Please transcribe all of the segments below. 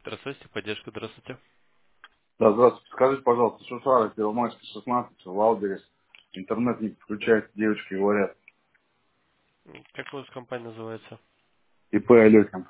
Здравствуйте, поддержка, здравствуйте. Да, здравствуйте. Скажите, пожалуйста, Шушара, Первомайский, 16, в Алдере. Интернет не подключается, девочки говорят. Как у вас компания называется? ИП Алехин.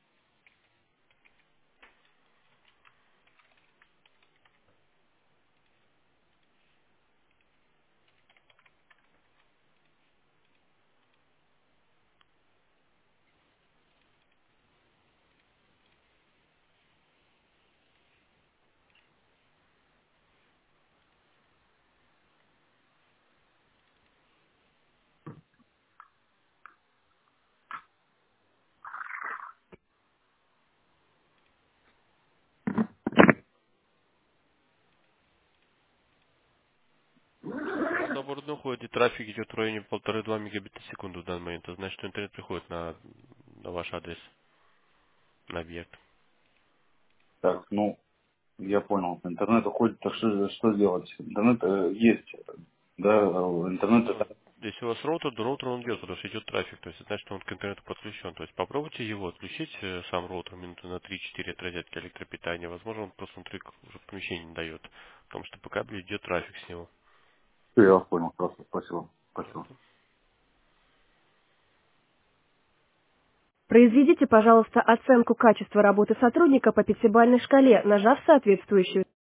Наоборот, уходит, и трафик идет в районе 1,5-2 мегабита в секунду в данный момент. Это значит, что интернет приходит на ваш адрес, на объект. Так, ну, я понял. Интернет уходит, так что делать? Интернет есть, да, интернет Ну, это... если у вас роутер, то роутер он идет, потому что идет трафик. То есть это значит, что он к интернету подключен. То есть попробуйте его отключить, сам роутер, минуты на 3-4 от розетки электропитания. Возможно, он просто внутри уже в помещении не дает. Потому что по кабелю идет трафик с него. Всё, я вас понял, просто спасибо. Спасибо. Произведите, пожалуйста, оценку качества работы сотрудника по пятибалльной шкале, нажав соответствующую